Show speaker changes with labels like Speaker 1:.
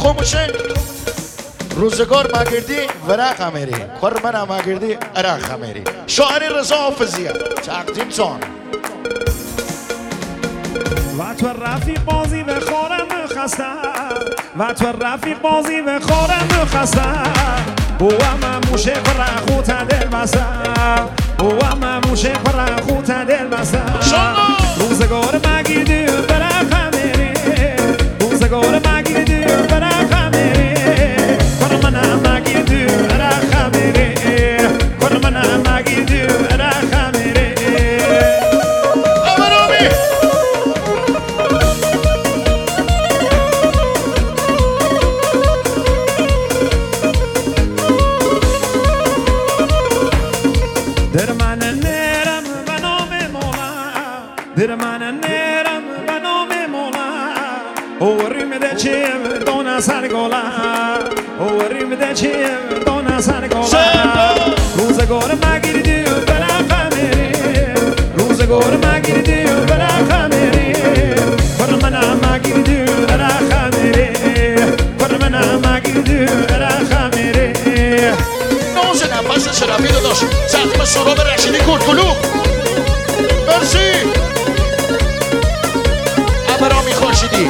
Speaker 1: خوبشه روزگار مگردی ورق همیری قربان مگردی عرق همیری شاعر رضا حافظیه تقدیم تان
Speaker 2: و تو رفیق بازی به خورم خستم و تو رفیق بازی به خورم خستم او هم موشه پر خوت دل بستم او هم موشه پر خوت دل بستم روزگار مگیدی برق همیری روزگار مگیدی برق همیری قربان مگیدی عرق همیری قربان مگیدی عرق همیری در من نرم به نام مولا در من نرم به نام مولا اوری ده چیم دونه سرگولا اوری ده چیم دونه سرگولا روزگار مگیردی برق همیری روزگار مگیردی برق همیری قربان مگیردی برق همیری قربان مگیردی برق همیری
Speaker 1: نوز نفس شرفی داداش زخم سراب رشیدی کورکلو مرسی ابرامی خورشیدی